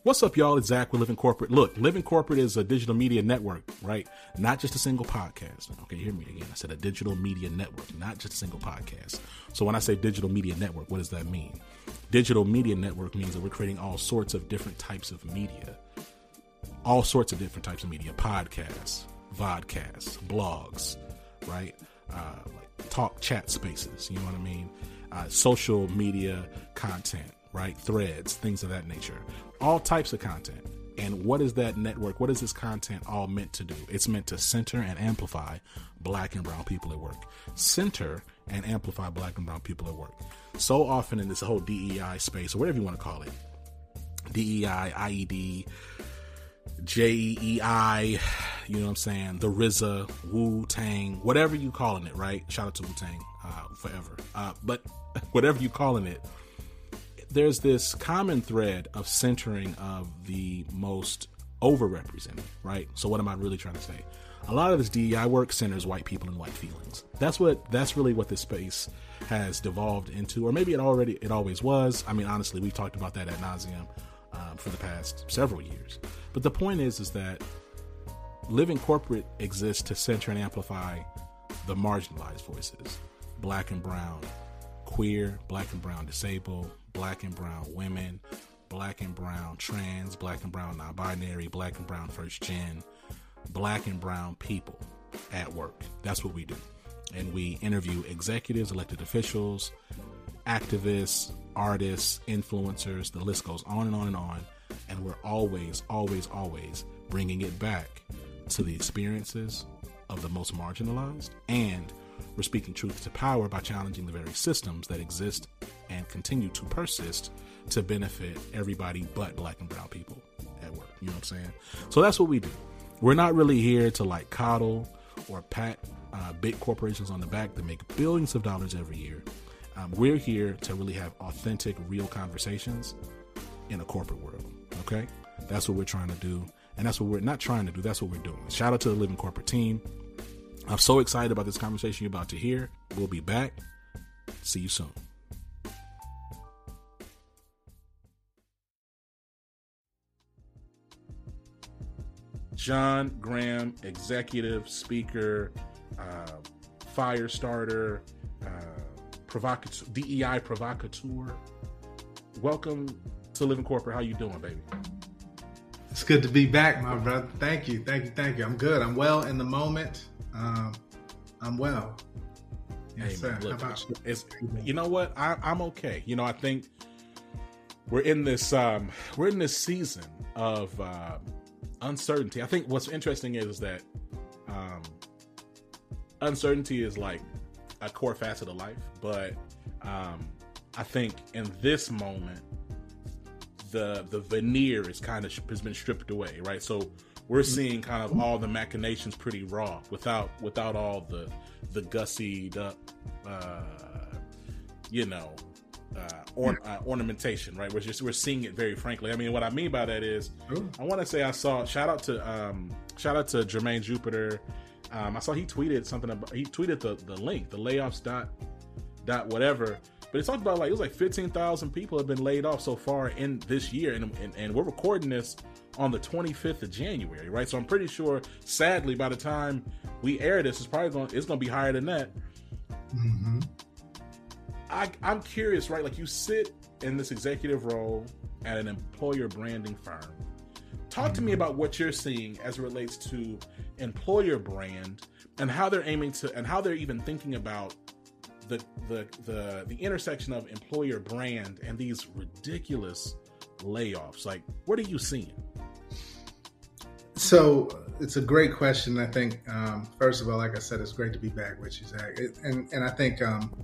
What's up, y'all? It's Zach with Living Corporate. Look, Living Corporate is a digital media network, right? Not just a single podcast. Okay, hear me again. I said a digital media network, not just a single podcast. So when I say digital media network, what does that mean? Digital media network means that we're creating all sorts of different types of media. All sorts of different types of media. Podcasts, vodcasts, blogs, right? Like talk chat spaces, you know what I mean? Social media content, right? Threads, things of that nature. All types of content. And what is that network? What is this content all meant to do? It's meant to center and amplify Black and brown people at work. Center and amplify Black and brown people at work. So often in this whole DEI space, or whatever you want to call it, DEI, IED, JEI, you know what I'm saying? The RZA, Wu-Tang, whatever you calling it, right? Shout out to Wu-Tang forever. But whatever you calling it, there's this common thread of centering of the most overrepresented, right? So what am I really trying to say? A lot of this DEI work centers white people and white feelings. That's really what this space has devolved into, or maybe it always was. I mean, honestly, we've talked about that ad nauseum for the past several years. But the point is that Living Corporate exists to center and amplify the marginalized voices, Black and brown, queer, Black and brown disabled, Black and brown women, Black and brown trans, Black and brown non-binary, Black and brown first gen, Black and brown people at work. That's what we do. And we interview executives, elected officials, activists, artists, influencers, the list goes on and on and on. And we're always, always, always bringing it back to the experiences of the most marginalized, and we're speaking truth to power by challenging the very systems that exist and continue to persist to benefit everybody but Black and brown people at work. You know what I'm saying? So that's what we do. We're not really here to like coddle or pat big corporations on the back that make billions of dollars every year. We're here to really have authentic, real conversations in a corporate world. Okay? That's what we're trying to do. And that's what we're not trying to do. That's what we're doing. Shout out to the Living Corporate team. I'm so excited about this conversation you're about to hear. We'll be back. See you soon. John Graham, executive, speaker, fire starter, DEI provocateur. Welcome to Living Corporate. How you doing, baby? It's good to be back, my brother. Thank you. I'm good. I'm well in the moment. I'm well. Yes, hey, man, look, you know what? I'm okay. You know, I think we're in this season of uncertainty. I think what's interesting is that uncertainty is like a core facet of life, but I think in this moment the veneer has been stripped away, right? So we're seeing kind of all the machinations pretty raw, without all the gussied up, ornamentation, right? We're seeing it very frankly. I mean, what I mean by that is, I want to say I saw shout out to Jermaine Jupiter. I saw he tweeted something about, he tweeted the link, the layoffs dot whatever. But it talked about it was like 15,000 people have been laid off so far in this year, and we're recording this on the 25th of January, right? So I'm pretty sure, sadly, by the time we air this, it's going to be higher than that. Mm-hmm. I'm curious, right? Like, you sit in this executive role at an employer branding firm. Talk to me about what you're seeing as it relates to employer brand and how they're aiming to, and how they're even thinking about the intersection of employer brand and these ridiculous layoffs. Like, what are you seeing? So it's a great question. I think, first of all, like I said, it's great to be back with you, Zach. And I think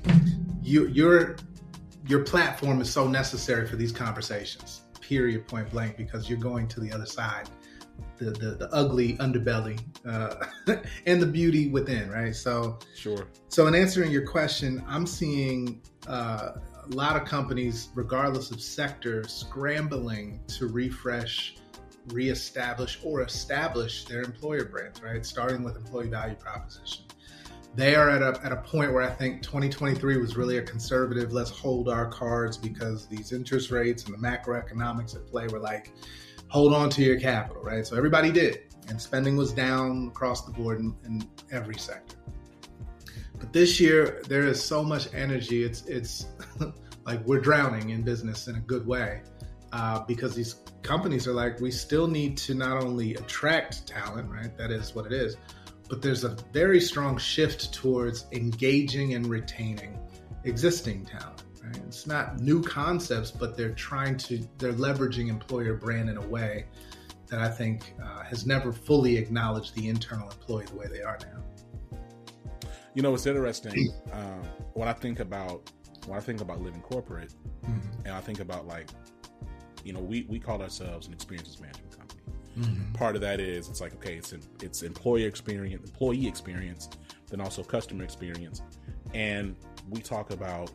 your platform is so necessary for these conversations, period, point blank, because you're going to the other side, the ugly underbelly and the beauty within, right? So, sure. So in answering your question, I'm seeing a lot of companies, regardless of sector, scrambling to refresh, reestablish, or establish their employer brands, right? Starting with employee value proposition. They are at a point where I think 2023 was really a conservative, let's hold our cards because these interest rates and the macroeconomics at play were like, hold on to your capital, right? So everybody did, and spending was down across the board in every sector. But this year, there is so much energy. It's like we're drowning in business in a good way, because these companies are like, we still need to not only attract talent, right? That is what it is. But there's a very strong shift towards engaging and retaining existing talent, right? It's not new concepts, but they're leveraging employer brand in a way that I think has never fully acknowledged the internal employee the way they are now. You know, it's interesting when I think about living corporate, and I think about, like, you know, we call ourselves an experiences management company. Part of that is, it's like, okay, it's employee experience, then also customer experience, and we talk about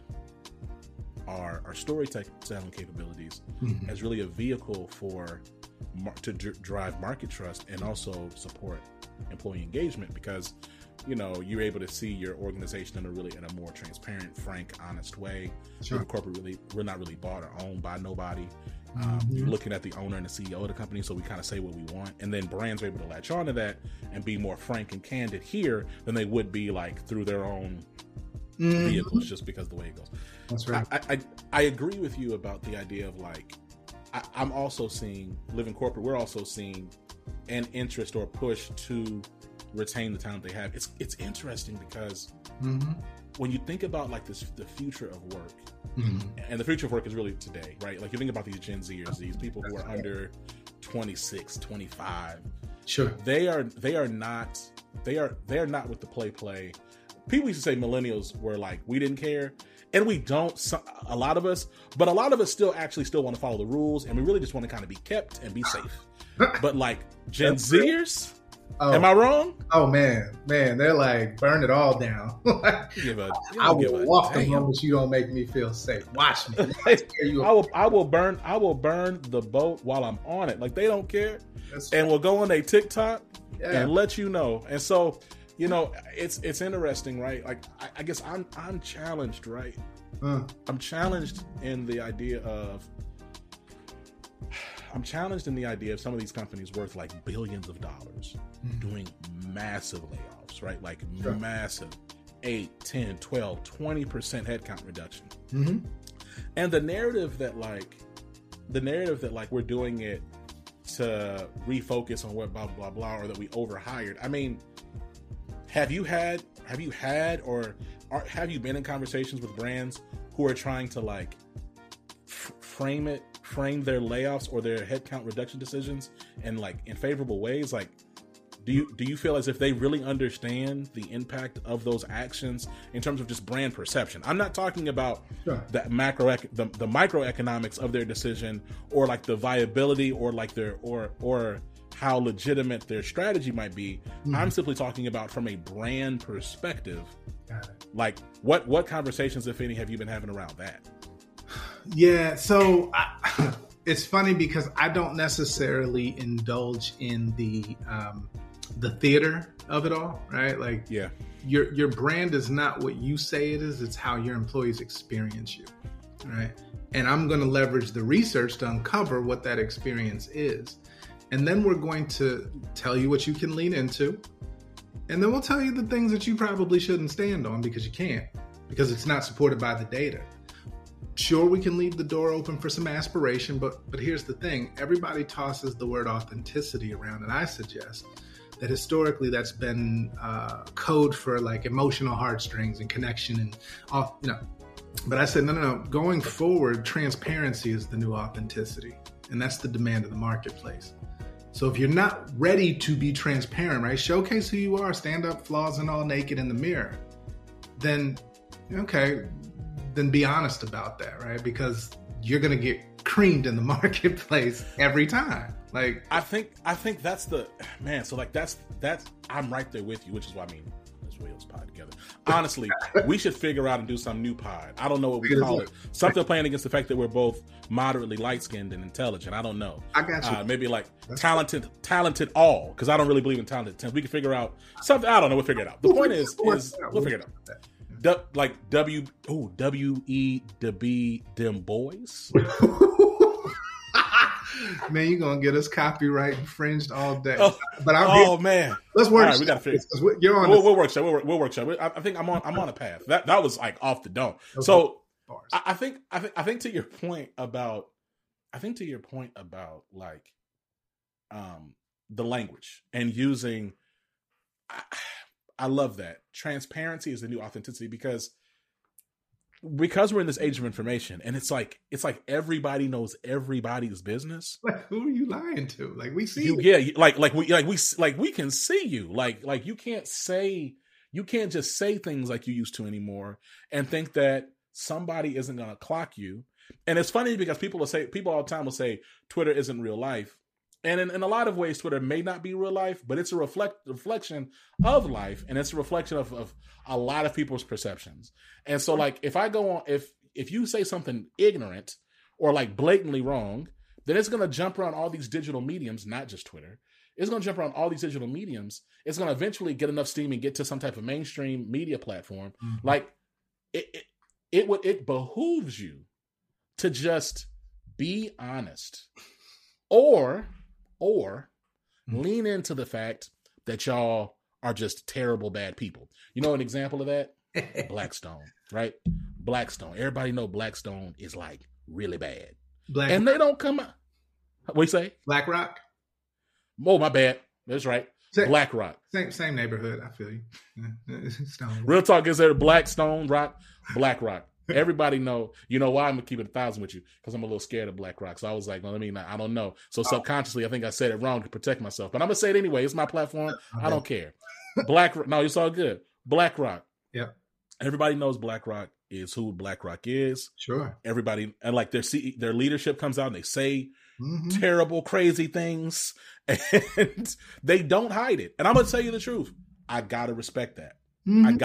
our storytelling capabilities as really a vehicle to drive market trust and also support employee engagement, because, you know, you're able to see your organization in a more transparent, frank, honest way. Sure. Corporate we're not really bought or owned by nobody. You're looking at the owner and the CEO of the company, so we kind of say what we want, and then brands are able to latch on to that and be more frank and candid here than they would be, like, through their own vehicles, just because of the way it goes. That's right. I agree with you about the idea of, like, I'm also seeing, living corporate, we're also seeing an interest or push to retain the talent they have. It's interesting because when you think about, like, the future of work, and the future of work is really today, right? Like, you think about these Gen Zers, these people who are under 26, 25. Sure. They are not with the play. People used to say millennials were like, we didn't care. And we don't, a lot of us still want to follow the rules, and we really just want to kind of be kept and be safe. But, like, Gen Zers, am I wrong? Oh man, they're like, burn it all down. I will walk the room, but you don't make me feel safe. Watch me. I will burn the boat while I'm on it. Like, they don't care, and we'll go on a TikTok and let you know. And so, you know, it's interesting, right? Like, I guess I'm challenged, right? I'm challenged in the idea of some of these companies worth, like, billions of dollars doing massive layoffs, right? Like, massive 8, 10, 12, 20% headcount reduction. And the narrative that we're doing it to refocus on what blah, blah, blah, or that we overhired. I mean, have you been in conversations with brands who are trying to, like, frame their layoffs or their headcount reduction decisions in favorable ways? Like, do you feel as if they really understand the impact of those actions in terms of just brand perception? I'm not talking about the microeconomics of their decision, or, like, the viability, or, like, or how legitimate their strategy might be. I'm simply talking about from a brand perspective. Got it. Like, what conversations, if any, have you been having around that? Yeah, so it's funny because I don't necessarily indulge in the theater of it all, right? Like, your brand is not what you say it is; it's how your employees experience you, right? And I'm going to leverage the research to uncover what that experience is, and then we're going to tell you what you can lean into, and then we'll tell you the things that you probably shouldn't stand on because you can't, because it's not supported by the data. Sure, we can leave the door open for some aspiration, but here's the thing. Everybody tosses the word authenticity around, and I suggest that historically that's been code for, like, emotional heartstrings and connection and all, you know. But I said, no. Going forward, transparency is the new authenticity, and that's the demand of the marketplace. So if you're not ready to be transparent, right, showcase who you are, stand up, flaws and all, naked in the mirror, then, okay, then be honest about that, right? Because you're going to get creamed in the marketplace every time. Like, I think that's the, man. So, like, that's I'm right there with you, which is why, I mean, let's wheels pod together. Honestly, we should figure out and do some new pod. I don't know what we call it. Something playing against the fact that we're both moderately light-skinned and intelligent. I don't know. I got you. Maybe, like, talented all, because I don't really believe in talented. We can figure out something. I don't know. We'll figure it out. The point is we'll figure it out. Like W.E. DeB, them boys. Man, you're gonna get us copyright infringed all day. Oh, but man, let's work. All right, we got to fix. You're on. We'll workshop. We'll workshop. I think I'm on a path. That was like off the dome. Okay. So I think to your point about like the language and using. I love that. Transparency is the new authenticity because we're in this age of information, and it's like everybody knows everybody's business. Like, who are you lying to? Like, we see you. Yeah, we can see you. Like you can't just say things like you used to anymore and think that somebody isn't going to clock you. And it's funny because people all the time will say Twitter isn't real life. And in a lot of ways, Twitter may not be real life, but it's a reflection of life, and it's a reflection of a lot of people's perceptions. And so, like, if I go on, if you say something ignorant or like blatantly wrong, then it's going to jump around all these digital mediums, not just Twitter. It's going to jump around all these digital mediums. It's going to eventually get enough steam and get to some type of mainstream media platform. Mm-hmm. Like, it behooves you to just be honest, or lean into the fact that y'all are just terrible, bad people. You know an example of that? Blackstone, right? Blackstone. Everybody know Blackstone is like really bad. And they don't come out. What you say? BlackRock? Oh, my bad. That's right. BlackRock. Same neighborhood. I feel you. Real talk is there Blackstone, BlackRock. Everybody know, you know why I'm gonna keep it 1,000 with you, because I'm a little scared of BlackRock. So I was like, well, I don't know. So subconsciously, I think I said it wrong to protect myself, but I'm gonna say it anyway. It's my platform. Okay. I don't care. BlackRock. No, it's all good. BlackRock. Yep. Everybody knows BlackRock is who BlackRock is. Sure. Everybody, and like their leadership comes out and they say terrible, crazy things, and they don't hide it. And I'm gonna tell you the truth. I gotta respect that. Mm-hmm. I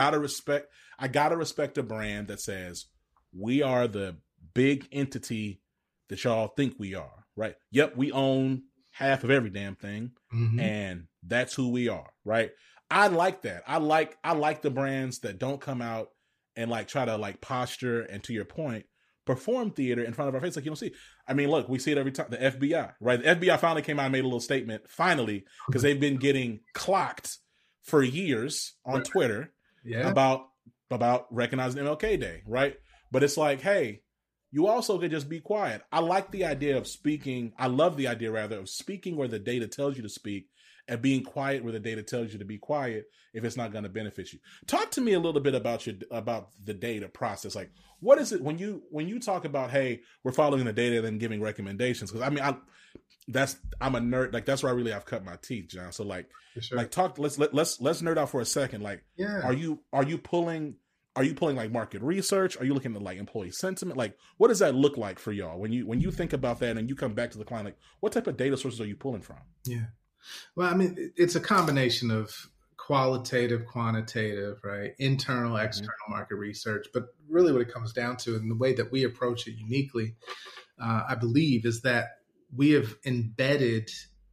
gotta respect a brand that says, we are the big entity that y'all think we are, right? Yep, we own half of every damn thing, and that's who we are, right? I like that. I like the brands that don't come out and like try to like posture and, to your point, perform theater in front of our face like you don't see. I mean, look, we see it every time. The FBI, right? The FBI finally came out and made a little statement, finally, because they've been getting clocked for years on Twitter about recognizing MLK Day, right? But it's like, hey, you also could just be quiet. I like the idea of speaking. I love the idea, rather, of speaking where the data tells you to speak and being quiet where the data tells you to be quiet if it's not going to benefit you. Talk to me a little bit about the data process. Like, what is it when you talk about, hey, we're following the data and then giving recommendations? Because I mean, I'm a nerd. Like, that's where I really have cut my teeth, John. So like, let's nerd out for a second. Like, are you pulling like market research? Are you looking at like employee sentiment? Like, what does that look like for y'all when you think about that and you come back to the client? Like, what type of data sources are you pulling from? Yeah. Well, I mean, it's a combination of qualitative, quantitative, right? Internal, external market research. But really what it comes down to, and the way that we approach it uniquely, I believe, is that we have embedded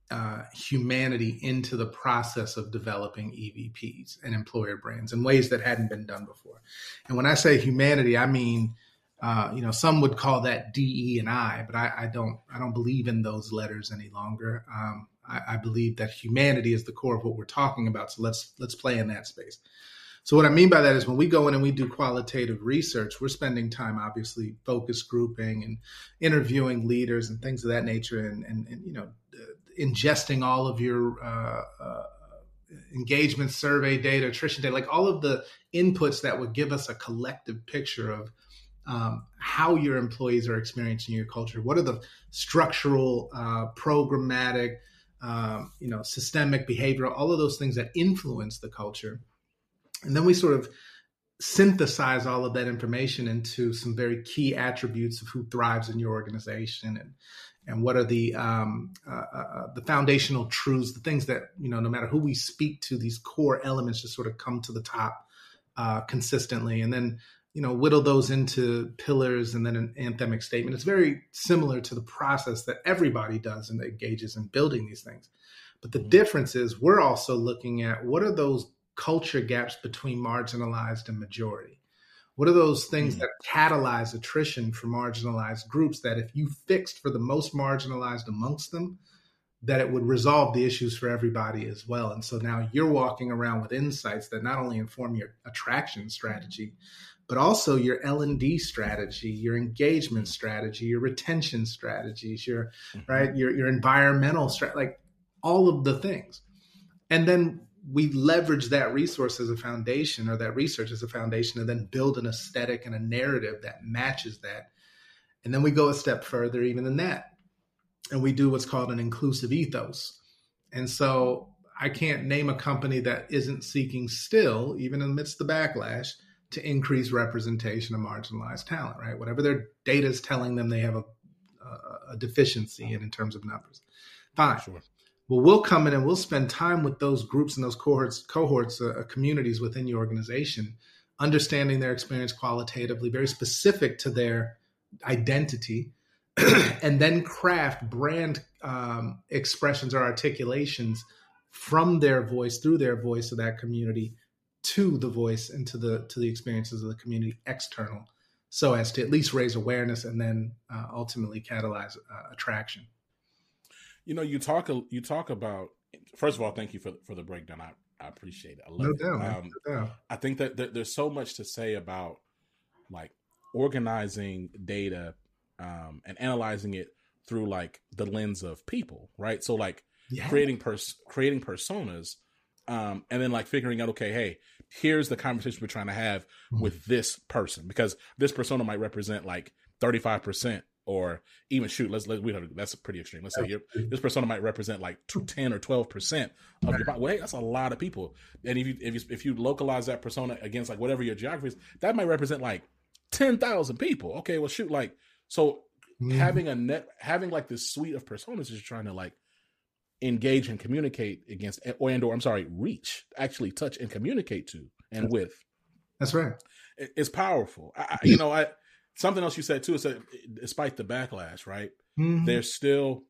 humanity into the process of developing EVPs and employer brands in ways that hadn't been done before. And when I say humanity, I mean, some would call that DE&I, but I don't believe in those letters any longer. I believe that humanity is the core of what we're talking about. So let's play in that space. So what I mean by that is when we go in and we do qualitative research, we're spending time, obviously, focus grouping and interviewing leaders and things of that nature, and ingesting all of your engagement survey data, attrition data, like all of the inputs that would give us a collective picture of how your employees are experiencing your culture. What are the structural, programmatic, systemic, behavioral, all of those things that influence the culture. And then we sort of synthesize all of that information into some very key attributes of who thrives in your organization and what are the foundational truths, the things that, no matter who we speak to, these core elements just sort of come to the top consistently. And then, whittle those into pillars and then an anthemic statement. It's very similar to the process that everybody does and engages in building these things. But the difference is we're also looking at what are those culture gaps between marginalized and majority? What are those things Mm. that catalyze attrition for marginalized groups that if you fixed for the most marginalized amongst them, that it would resolve the issues for everybody as well. And so now you're walking around with insights that not only inform your attraction strategy, but also your L&D strategy, your engagement strategy, your retention strategies, your right, your environmental strategy, like all of the things. And then we leverage that resource as a foundation, or that research as a foundation, and then build an aesthetic and a narrative that matches that. And then we go a step further even than that, and we do what's called an inclusive ethos. And so I can't name a company that isn't seeking still, even amidst the backlash, to increase representation of marginalized talent, right? Whatever their data is telling them they have a deficiency in terms of numbers. Fine. Sure. Well, we'll come in and we'll spend time with those groups and those cohorts, communities within your organization, understanding their experience qualitatively, very specific to their identity, and then craft brand expressions or articulations from their voice, through their voice of that community, to the voice and to the experiences of the community external, so as to at least raise awareness and then ultimately catalyze attraction. You know, you talk about, first of all, thank you for the breakdown. I appreciate it. I love No it. doubt, no doubt. I think that there's so much to say about like organizing data and analyzing it through like the lens of people, right? So like creating personas, and then like figuring out, okay, hey, here's the conversation we're trying to have with this person, because this persona might represent like 35%, or even that's pretty extreme. Let's say this persona might represent like 10 or 12% of your body. Well, hey, that's a lot of people. And if you localize that persona against like whatever your geography is, that might represent like 10,000 people. Okay, well, shoot, like, so having like this suite of personas is trying to like engage and communicate against, reach, actually touch and communicate to and with. That's right. It's powerful. Something else you said too is that despite the backlash, right? Mm-hmm. There's still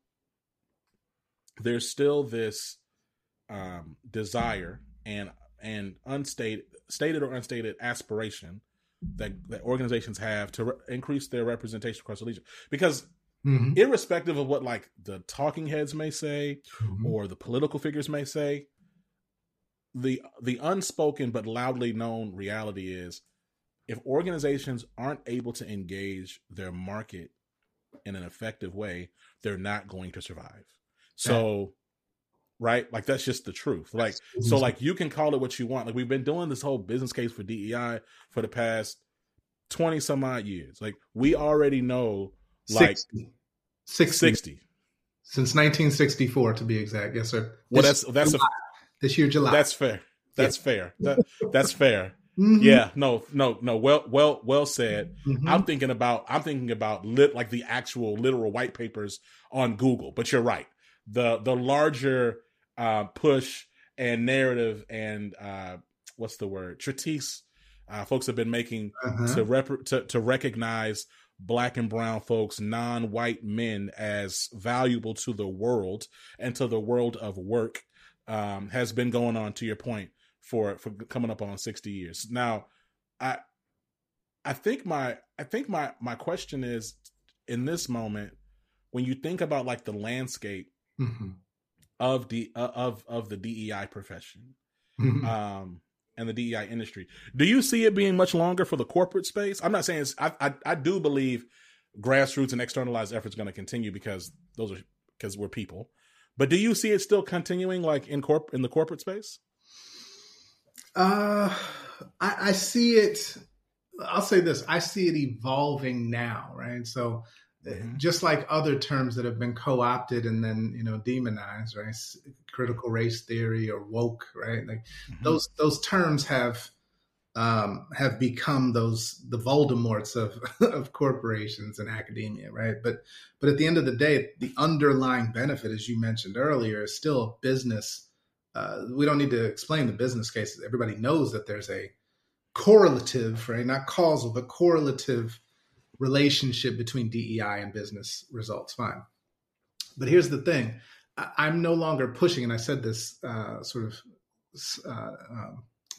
this desire and stated or unstated aspiration that organizations have to increase their representation across the region. Because irrespective of what like the talking heads may say or the political figures may say, the unspoken but loudly known reality is, if organizations aren't able to engage their market in an effective way, they're not going to survive. So, right? Like, that's just the truth. Like, so like you can call it what you want. Like, we've been doing this whole business case for DEI for the past 20 some odd years. Like, we already know like 60. Since 1964 to be exact. Yes, sir. Well, this year, July. That's fair. That's fair. That's fair. Mm-hmm. Yeah, no. Well said. Mm-hmm. I'm thinking about like the actual literal white papers on Google. But you're right. The larger push and narrative and what's the word, treatise folks have been making to recognize Black and brown folks, non-white men, as valuable to the world and to the world of work has been going on, to your point, for coming up on 60 years. Now, I think my question is, in this moment, when you think about like the landscape of the DEI profession and the DEI industry, do you see it being much longer for the corporate space? I'm not saying I do believe grassroots and externalized efforts are going to continue because we're people. But do you see it still continuing like in the corporate space? I see it. I'll say this. I see it evolving now, right? So just like other terms that have been co-opted and then, demonized, right? Critical race theory or woke, right? Like those terms have become the Voldemorts of corporations and academia, right? But at the end of the day, the underlying benefit, as you mentioned earlier, is still business. We don't need to explain the business cases. Everybody knows that there's a correlative, right? Not causal, but correlative relationship between DEI and business results. Fine. But here's the thing. I'm no longer pushing, and I said this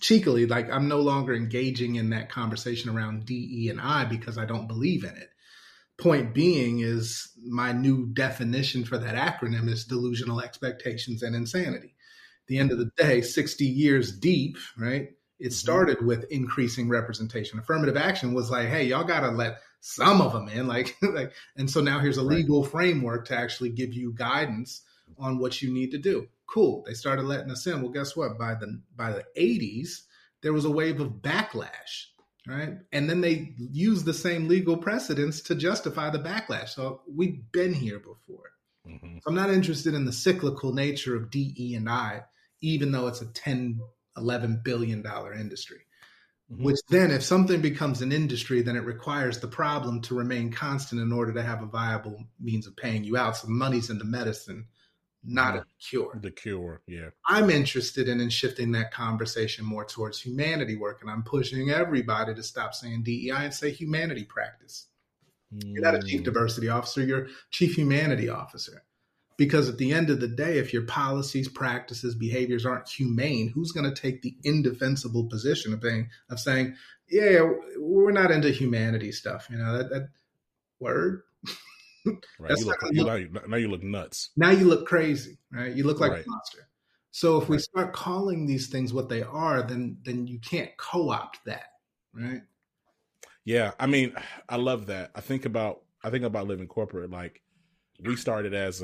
cheekily, like I'm no longer engaging in that conversation around DE and I because I don't believe in it. Point being is my new definition for that acronym is delusional expectations and insanity. At the end of the day, 60 years deep, right? It started with increasing representation. Affirmative action was like, hey, y'all got to let some of them in. And so now here's a legal framework to actually give you guidance on what you need to do. Cool. They started letting us in. Well, guess what? By the 80s, there was a wave of backlash, right? And then they used the same legal precedents to justify the backlash. So we've been here before. So I'm not interested in the cyclical nature of DE and I, even though it's a $10-11 billion industry. Which then, if something becomes an industry, then it requires the problem to remain constant in order to have a viable means of paying you out. So money's in the medicine, not a cure. The cure, yeah. I'm interested in shifting that conversation more towards humanity work, and I'm pushing everybody to stop saying DEI and say humanity practice. You're not a chief diversity officer, you're chief humanity officer. Because at the end of the day, if your policies, practices, behaviors aren't humane, who's going to take the indefensible position of saying, yeah, we're not into humanity stuff? You know, that word. Right. Now you look nuts. Now you look crazy, right? You look like a monster. So if we start calling these things what they are, then you can't co-opt that, right? Yeah, I mean, I love that. I think about living corporate. Like we started as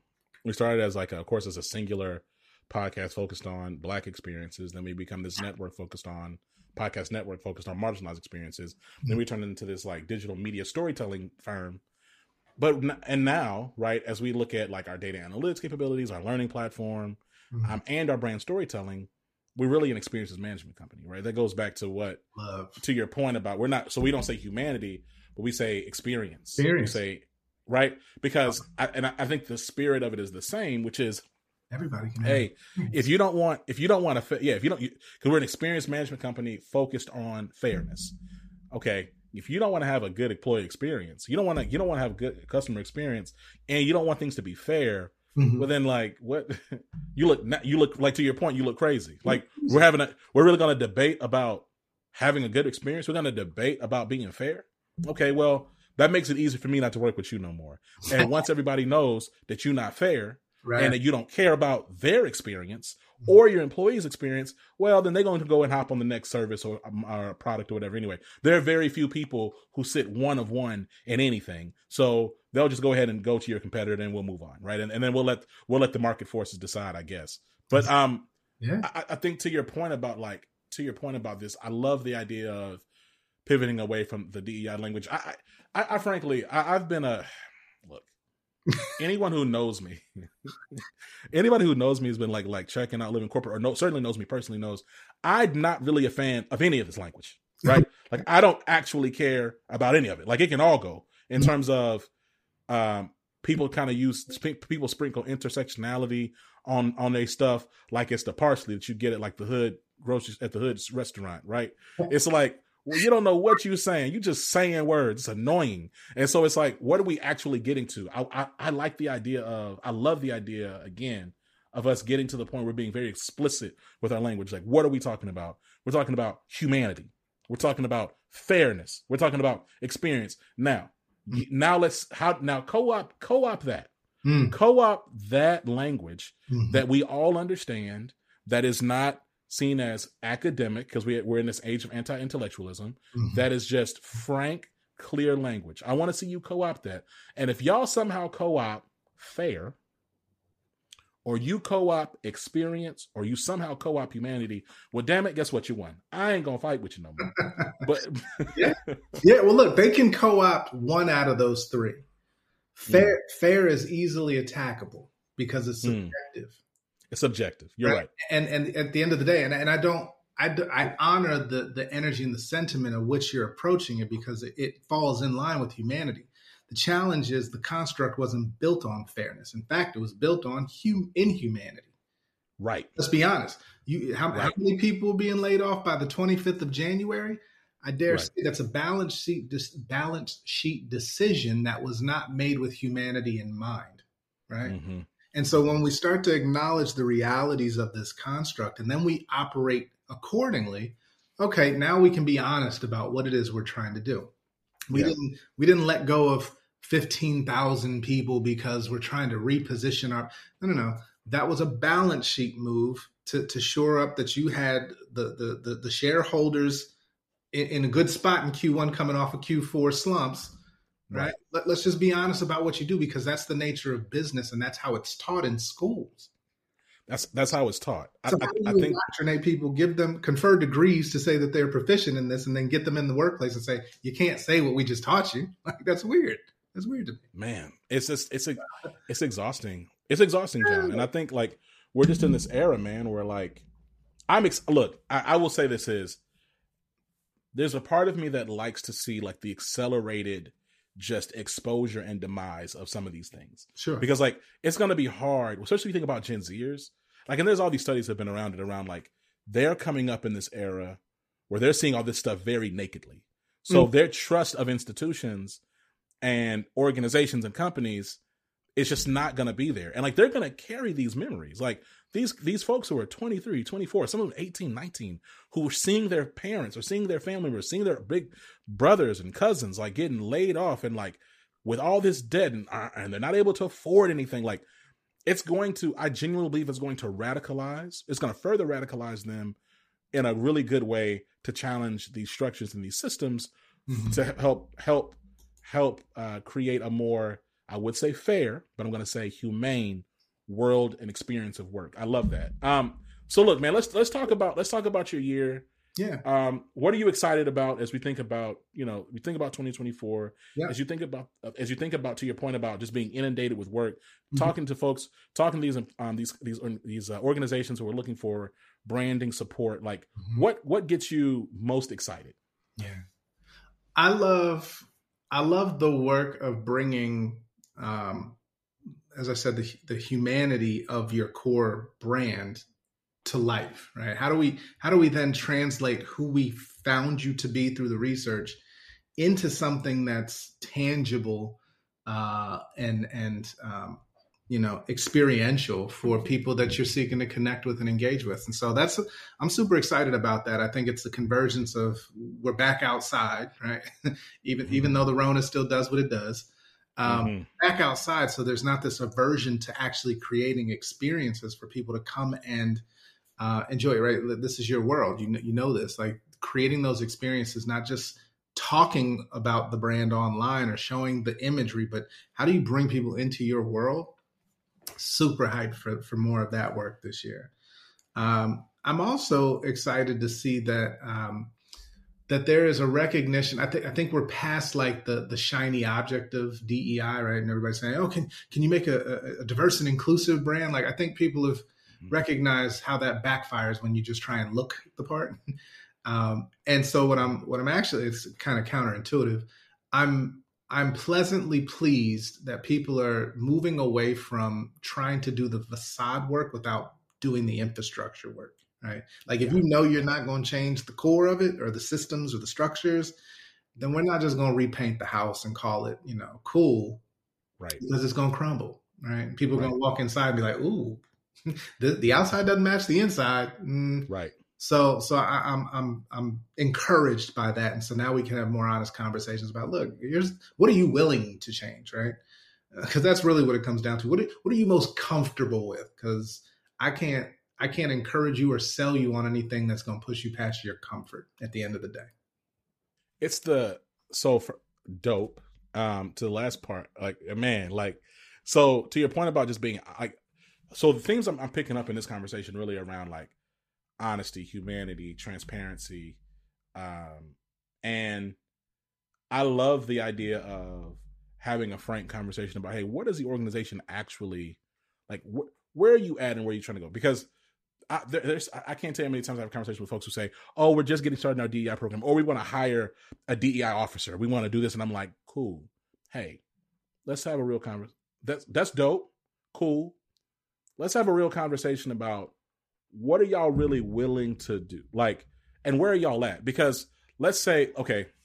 of course, as a singular podcast focused on Black experiences. Then we become this podcast network focused on marginalized experiences. Then we turned into this like digital media storytelling firm. And now, right, as we look at like our data analytics capabilities, our learning platform, and our brand storytelling, we're really an experiences management company, right? That goes back to to your point about we don't say humanity, but we say experience. We say, right? Because I think the spirit of it is the same, which is everybody can. Hey, if you don't want to, because we're an experience management company focused on fairness. Okay. If you don't want to have a good employee experience, you don't want to have a good customer experience, and you don't want things to be fair, well then like what you look like, to your point, you look crazy. Like we're really going to debate about having a good experience. We're going to debate about being fair. Okay. Well, that makes it easy for me not to work with you no more. And once everybody knows that you're not fair, and that you don't care about their experience or your employees' experience, well, then they're going to go and hop on the next service or product or whatever. Anyway, there are very few people who sit one of one in anything. So they'll just go ahead and go to your competitor and we'll move on. Right. And then we'll let the market forces decide, I guess. But I think to your point about this, I love the idea of pivoting away from the DEI language. I frankly, I've been anyone who knows me has been like checking out Living Corporate, or certainly knows me personally, knows I'm not really a fan of any of this language, right? Like I don't actually care about any of it. Like it can all go in terms of people sprinkle intersectionality on their stuff like it's the parsley that you get at like the hood groceries at the hood restaurant, right? It's like, well, you don't know what you're saying. You just saying words. It's annoying. And so it's like, what are we actually getting to? I like the idea I love the idea, again, of us getting to the point where we're being very explicit with our language. Like, what are we talking about? We're talking about humanity. We're talking about fairness. We're talking about experience. Now co-op that. Co-op that language that we all understand, that is not seen as academic, because we're in this age of anti-intellectualism, that is just frank, clear language. I want to see you co-opt that. And if y'all somehow co-opt fair, or you co-op experience, or you somehow co-op humanity, well, damn it, guess what? You won. I ain't gonna fight with you no more. But yeah. Well, look, they can co-opt one out of those three. Fair is easily attackable because it's subjective. It's subjective. You're right. And at the end of the day, and I honor the energy and the sentiment of which you're approaching it, because it falls in line with humanity. The challenge is the construct wasn't built on fairness. In fact, it was built on inhumanity. Right. Let's be honest. How many people being laid off by the 25th of January? I dare say that's a balance sheet decision that was not made with humanity in mind. Right. And so when we start to acknowledge the realities of this construct and then we operate accordingly, okay, now we can be honest about what it is we're trying to do. We didn't let go of 15,000 people because we're trying to reposition our no. That was a balance sheet move to shore up that you had the shareholders in a good spot in Q1 coming off of Q4 slumps. Right. Let's just be honest about what you do, because that's the nature of business and that's how it's taught in schools. That's how it's taught. So how do you indoctrinate people, give them confer degrees to say that they're proficient in this, and then get them in the workplace and say, you can't say what we just taught you? Like, that's weird. That's weird to me. Man, it's exhausting. It's exhausting, John. And I think like we're just in this era, man, where like I will say this is, there's a part of me that likes to see like the accelerated just exposure and demise of some of these things. Sure. Because like, it's going to be hard, especially if you think about Gen Zers. Like, and there's all these studies that have been around like they're coming up in this era where they're seeing all this stuff very nakedly. So their trust of institutions and organizations and companies is just not going to be there. And like, they're going to carry these memories. Like these folks who are 23, 24, some of them 18, 19, who are seeing their parents or seeing their family members, seeing their big brothers and cousins, like getting laid off and like with all this debt and they're not able to afford anything. Like I genuinely believe it's going to radicalize. It's going to further radicalize them in a really good way to challenge these structures and these systems to help create a more, I would say fair, but I'm going to say humane world and experience of work. I love that. So look, man, let's talk about your year. Yeah. What are you excited about as we think about, we think about 2024, as you think about, to your point about just being inundated with work, talking to folks, talking to these organizations who are looking for branding support, like what gets you most excited? Yeah. I love the work of bringing, as I said, the humanity of your core brand to life, right? How do we then translate who we found you to be through the research into something that's tangible and experiential for people that you're seeking to connect with and engage with? And so I'm super excited about that. I think it's the convergence of, we're back outside, right? even though the Rona still does what it does. Back outside, so there's not this aversion to actually creating experiences for people to come and enjoy it, right? This is your world. You know this, like creating those experiences, not just talking about the brand online or showing the imagery, but how do you bring people into your world? Super hyped for more of that work this year. I'm also excited to see that that there is a recognition. I think we're past like the shiny object of DEI, right? And everybody's saying, "Oh, can you make a diverse and inclusive brand?" Like, I think people have recognized how that backfires when you just try and look the part. And so what I'm actually, it's kind of counterintuitive. I'm pleasantly pleased that people are moving away from trying to do the facade work without doing the infrastructure work. Right? Like, if you know you're not going to change the core of it or the systems or the structures, then we're not just going to repaint the house and call it, cool, right? Because it's going to crumble, right? And people are going to walk inside and be like, "Ooh, the outside doesn't match the inside," right? So I'm encouraged by that, and so now we can have more honest conversations about, look, what are you willing to change, right? Because that's really what it comes down to. What are you most comfortable with? Because I can't encourage you or sell you on anything that's going to push you past your comfort at the end of the day. It's for dope. To the last part, like, man, like, so to your point about just being like, so the things I'm picking up in this conversation really around like honesty, humanity, transparency. And I love the idea of having a frank conversation about, hey, what is the organization actually like? Where are you at and where are you trying to go? Because I can't tell you how many times I have conversations with folks who say, "Oh, we're just getting started in our DEI program," or "We want to hire a DEI officer. We want to do this." And I'm like, cool. Hey, let's have a real conversation. That's dope. Cool. Let's have a real conversation about what are y'all really willing to do? Like, and where are y'all at? Because let's say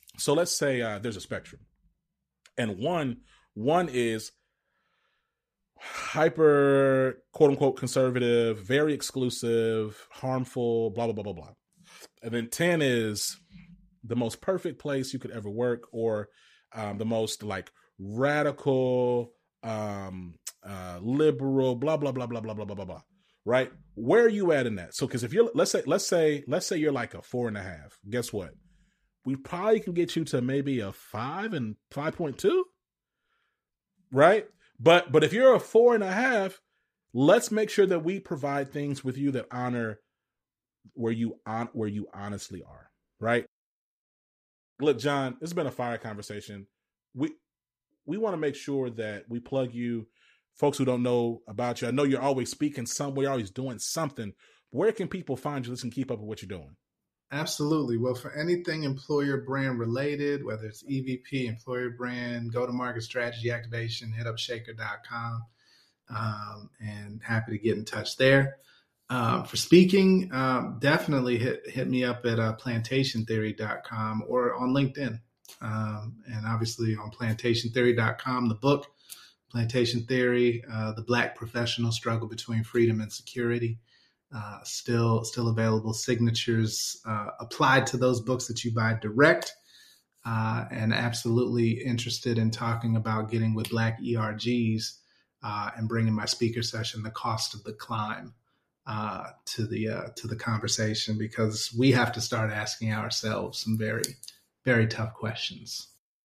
there's a spectrum. And one is hyper, quote unquote, conservative, very exclusive, harmful, blah, blah, blah, blah, blah. And then 10 is the most perfect place you could ever work, or the most like radical, liberal, blah, blah, blah, blah, blah, blah, blah, blah, blah. Right? Where are you at in that? So, because if you're, let's say you're like a 4.5, guess what? We probably can get you to maybe a 5 and 5.2. Right? But if you're a 4.5, let's make sure that we provide things with you that honor where you honestly are. Right? Look, John, this has been a fire conversation. We want to make sure that we plug you. Folks who don't know about you, I know you're always speaking somewhere, you're always doing something. Where can people find you? Listen, keep up with what you're doing. Absolutely. Well, for anything employer brand related, whether it's EVP, employer brand, go-to-market strategy activation, hit up shaker.com, and happy to get in touch there. For speaking, definitely hit me up at plantationtheory.com or on LinkedIn. And obviously on plantationtheory.com, the book, Plantation Theory, The Black Professional Struggle Between Freedom and Security. Still available. Signatures applied to those books that you buy direct, and absolutely interested in talking about getting with Black ERGs and bringing my speaker session, The Cost of the Climb, to the conversation, because we have to start asking ourselves some very, very tough questions.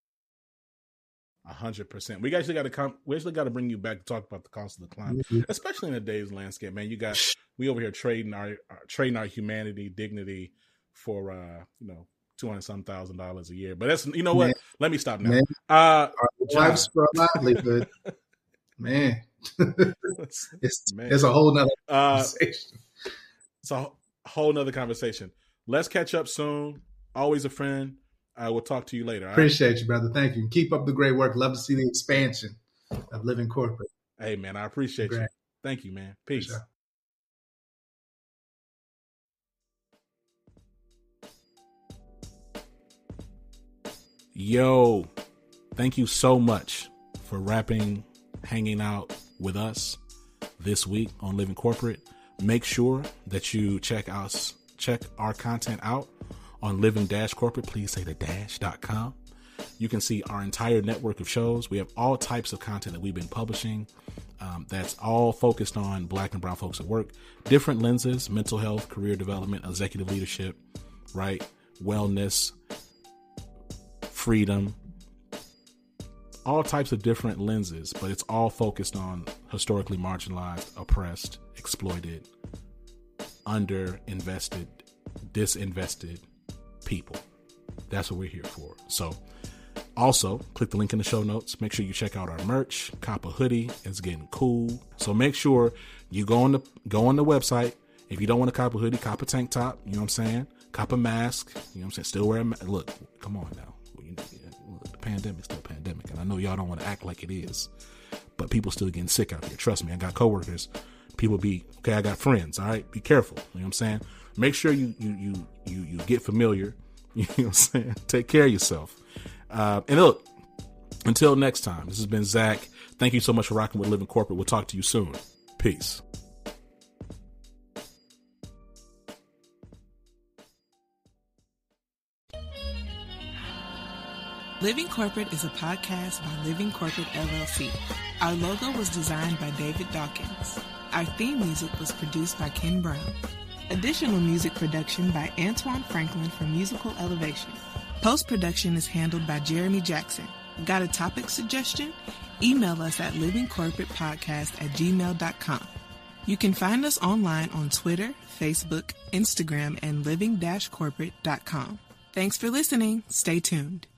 100%. We actually got to bring you back to talk about the cost of the climb, especially in today's landscape, man. We over here trading our humanity, dignity for $200,000 a year. But that's, you know what? Man, let me stop now. Our lives for a livelihood, man. It's a whole nother conversation. It's a whole nother conversation. Let's catch up soon. Always a friend. I will talk to you later. Appreciate you, brother. Thank you. Keep up the great work. Love to see the expansion of Living Corporate. Hey, man, I appreciate you. Thank you, man. Peace. Sure. Yo, thank you so much for hanging out with us this week on Living Corporate. Make sure that you check our content out on Living-Corporate. Please say the dash.com. You can see our entire network of shows. We have all types of content that we've been publishing. That's all focused on Black and brown folks at work. Different lenses: mental health, career development, executive leadership, right? Wellness, freedom, all types of different lenses, but it's all focused on historically marginalized, oppressed, exploited, underinvested, disinvested people. That's what we're here for. So also click the link in the show notes. Make sure you check out our merch. Cop a hoodie. It's getting cool. So make sure you go on the website. If you don't want to cop a hoodie, cop a tank top. You know what I'm saying? Cop a mask. You know what I'm saying? Still wear a mask. Look, come on now. The pandemic's still a pandemic. And I know y'all don't want to act like it is, but people still getting sick out here. Trust me, I got coworkers. I got friends. All right. Be careful. You know what I'm saying? Make sure you get familiar. You know what I'm saying? Take care of yourself. And look, until next time, this has been Zach. Thank you so much for rocking with Living Corporate. We'll talk to you soon. Peace. Living Corporate is a podcast by Living Corporate LLC. Our logo was designed by David Dawkins. Our theme music was produced by Ken Brown. Additional music production by Antoine Franklin from Musical Elevation. Post-production is handled by Jeremy Jackson. Got a topic suggestion? Email us at livingcorporatepodcast@gmail.com. You can find us online on Twitter, Facebook, Instagram, and living-corporate.com. Thanks for listening. Stay tuned.